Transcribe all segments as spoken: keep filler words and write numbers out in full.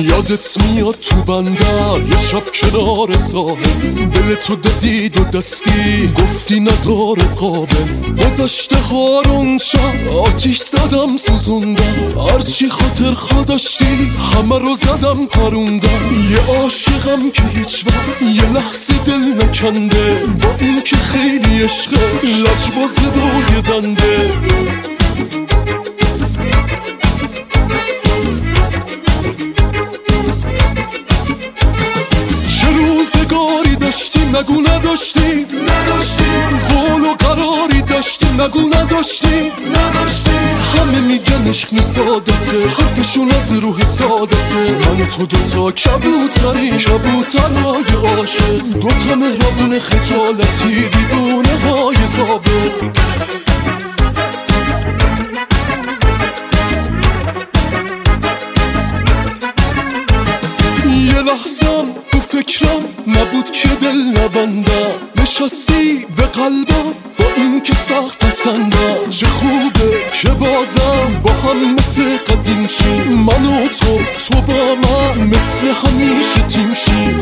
یادت میاد تو بندر یه شب کنار ساحل، دل تو دادی دو دستی گفتی نداره قابل. گذشته هارون شب آتیش زدم سوزوندم، هرچی خاطر خوا داشتی همه رو زدم پروندم. یه عاشقم که هیچ وقت یه لحظه دل نکنده، با این که خیلی عشقه لجباز دوی دنده. روزگاری داشتیم نگو نداشتیم نداشتیم، قول و قراری داشتیم نگو نداشتیم نداشتیم. همه میگن عشق سادته، حرفشون از روح سادته. من و تو دوتا کبوتری کبوترهای عاشق، دوتا مهربون خجالتی دیوونه های ثابت. یه لحظم تو فکرم نبود که دل نبندم، نشستی به قلبم با این که سخت پسندم. چه خوبه که بازم با هم مثل قدیم شیم، من و تو تو با من مثل همیشه تیم شیم.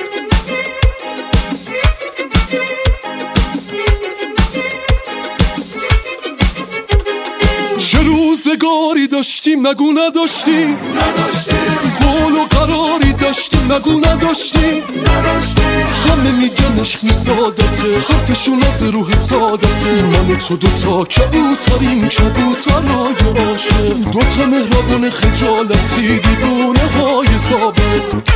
چه روزگاری داشتیم نگو نداشتیم نداشتیم، قول و قراری داشتیم نگو نداشتیم نداشتیم. همه میگن عشق سادته، حرفشون از روح سادته. من و تو دوتا کبوتریم کبوترهای عاشق، دوتا مهربون خجالتی دیوونه های ثابت.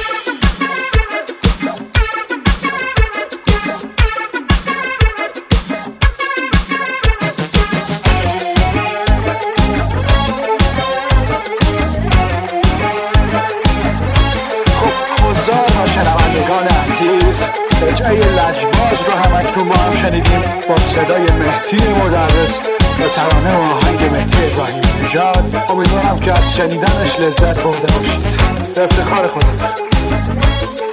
شنوندگان عزیز، اجرای لجباز رو همکنون با هم شنیدیم با صدای مهدی مدرس و ترانه و آهنگ مهدی ابراهیم نژاد. امیدوارم که از شنیدنش لذت برده باشید. به افتخار خودت.